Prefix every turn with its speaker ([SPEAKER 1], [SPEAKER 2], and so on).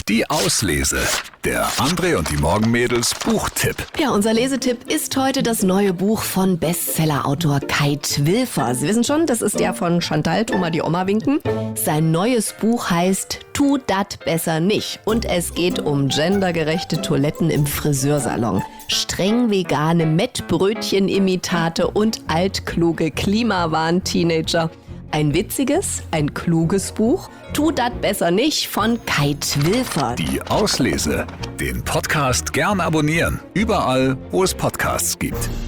[SPEAKER 1] Die Auslese. Der André und die Morgenmädels Buchtipp.
[SPEAKER 2] Ja, unser Lesetipp ist heute das neue Buch von Bestsellerautor Kai Twilfer. Sie wissen schon, das ist der von Chantal, Oma die Oma winken. Sein neues Buch heißt Tu dat besser nicht. Und es geht um gendergerechte Toiletten im Friseursalon. Streng vegane Mettbrötchen-Imitate und altkluge Klimawahn-Teenager. Ein witziges, ein kluges Buch. Tu dat besser nicht von Kai Twilfer.
[SPEAKER 1] Die Auslese. Den Podcast gern abonnieren. Überall, wo es Podcasts gibt.